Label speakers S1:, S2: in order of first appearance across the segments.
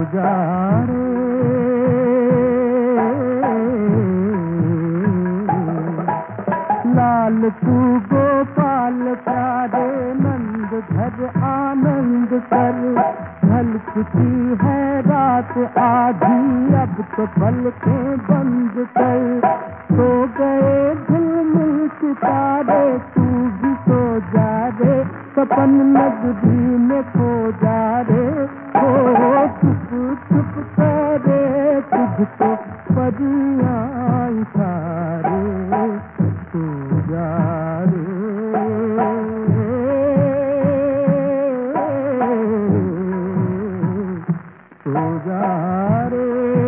S1: जा रे लाल तू गोपाल प्यारे नंद घर आनंद कर ढलती है रात आधी अब तो पलकें बंद कर सो गए झिलमिल सितारे तू भी सो जा रे सपन नगरी में खो जा रे हो चुप चुप करे तुझको परियां इशारे तू जा रे तू जा रे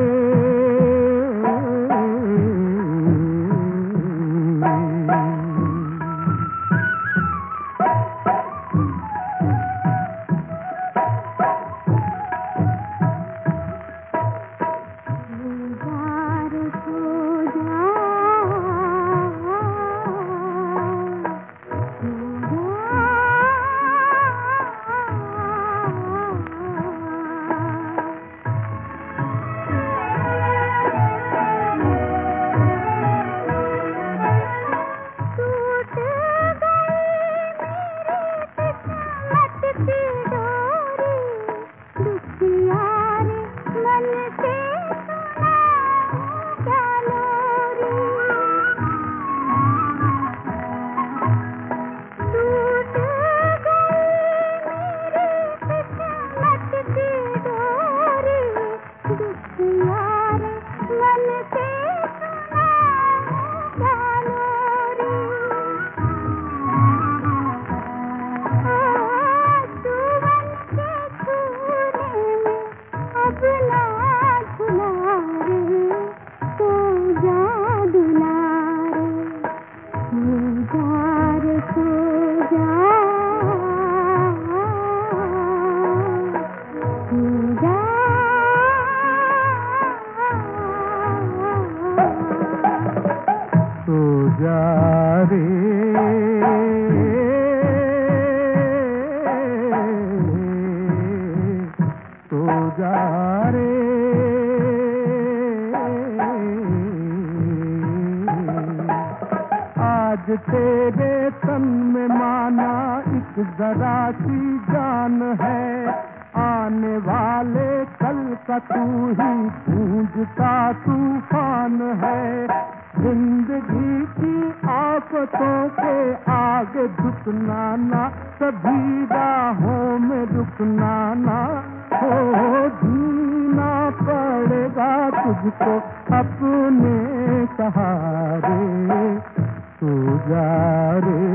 S1: आज तेरे तन में माना एक जरा सी जान है आने वाले कल का तू ही गूंजता तूफान है जिंदगी की आफतों के आगे झुकना ना सभी राहों में रुकना ना हो जीना पड़ेगा तुझको अपने सहारे तू जा रे